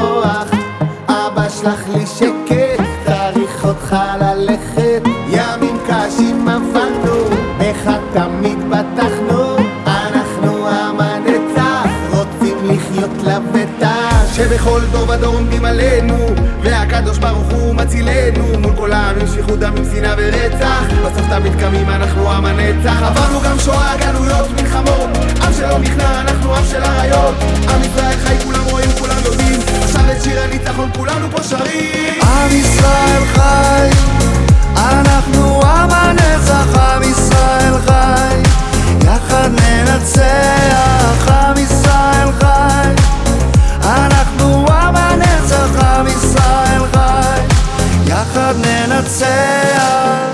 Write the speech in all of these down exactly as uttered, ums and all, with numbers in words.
לברוח. אבא שלח לי שקט, צריך אותך ללכת. ימים קשים עברנו, איך תמיד בטחנו. אנחנו עם הנצח, רוצים לחיות לבטח. שבכל דור ודור עומדים עלינו, והקדוש ברוך הוא מצילנו. מול כל העם עם שפיכות דם, עם שנאה ורצח, בסוף תמיד קמים, אנחנו עם הנצח. עברנו גם שואה, גלויות, מלחמות. עם שלא נכנע, אנחנו עם של אריות. עם ישראל חי, כולם רואים, כולם יודעים. עכשיו את שיר הניצחון כולנו פה שרים. עם ישראל חי, אנחנו עם הנצח. עם ישראל חי, יחד ננצח. עם ישראל חי, אנחנו עם הנצח. עם ישראל חי, יחד ננצח.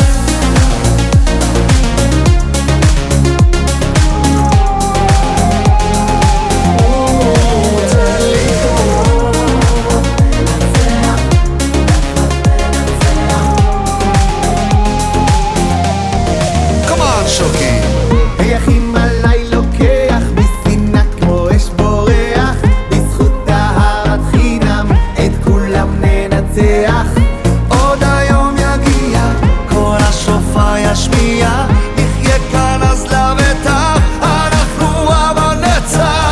היחים עליי לוקח, בשנאה כמו אש בורח. בזכות אהבת חינם, את כולם ננצח. עוד היום יגיע, כל השופר ישמיע. נחיה כאן אז לבטח, אנחנו עם הנצח.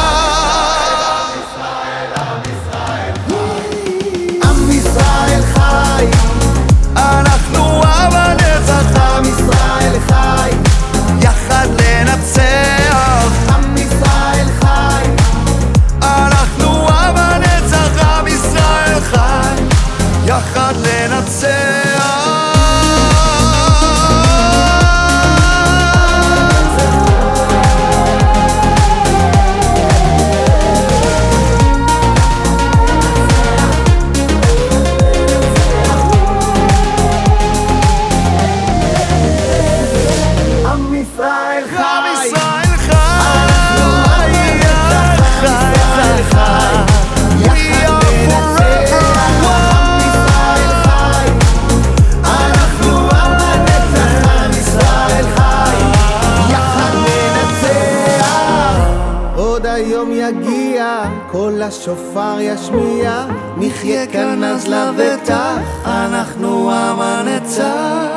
עם ישראל חי, אנחנו עם הנצח. עם ישראל חי, יחד לנצח. עם ישראל חי, אנחנו עם הנצח. עם ישראל חי, יחד לנצח. עם ישראל חי. היום יגיע, כל השופר ישמיע. נחיה כאן אז לבטח, אנחנו עם הנצח.